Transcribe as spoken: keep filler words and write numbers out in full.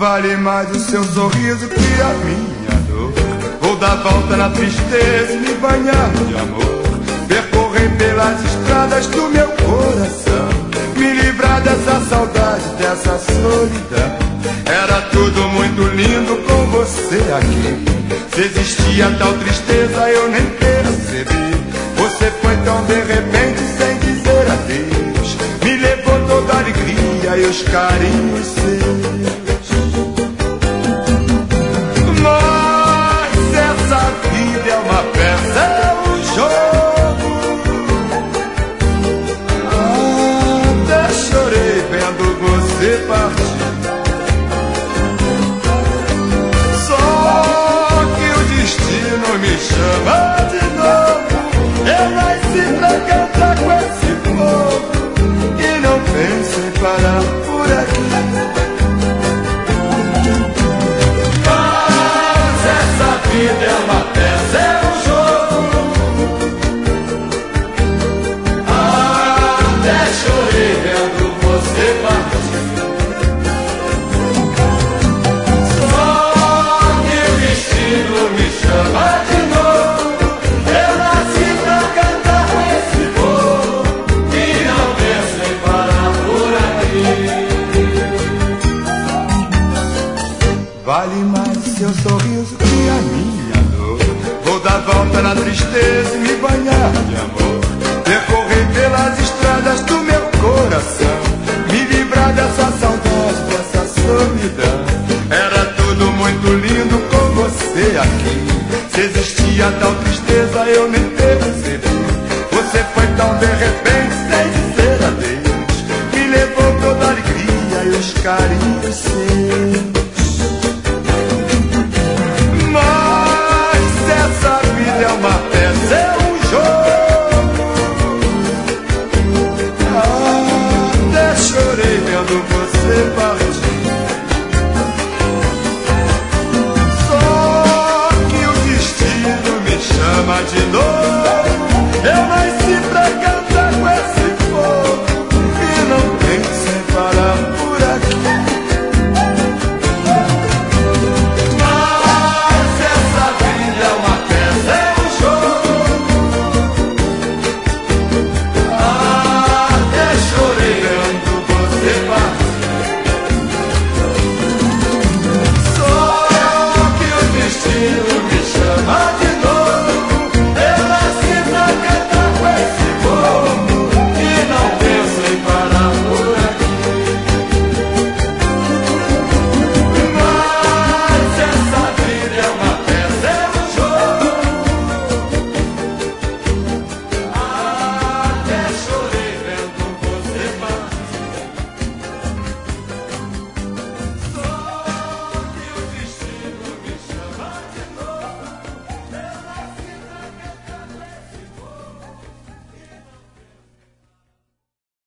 Vale mais o seu sorriso que a minha dor. Vou dar volta na tristeza e me banhar de amor. Percorrer pelas estradas do meu coração, me livrar dessa saudade, dessa solidão. Era tudo muito lindo com você aqui. Se existia tal tristeza eu nem percebi. Você foi tão de repente sem dizer adeus. Me levou toda a alegria e os carinhos seus. Mas essa vida é uma peça, é um jogo. Até chorei vendo você partir. Só que o destino me chama de novo. Eu nasci pra cantar com esse povo e não penso em parar por aqui. Mas essa vida é uma peça, é um jogo. Até chorei vendo você partir. Só que o destino me chama de novo. Eu nasci pra cantar com esse povo e não penso em parar por aqui. Vale mais seu sorriso que a minha dor. Vou dar volta na tristeza e me banhar de amor. Percorrer pelas estradas do meu coração, me livrar dessa saudade, dessa solidão. Era tudo muito lindo com você aqui. Se existia tal tristeza eu nem percebi. Você foi tão de repente sem dizer adeus. Me levou toda a alegria e os carinhos seus.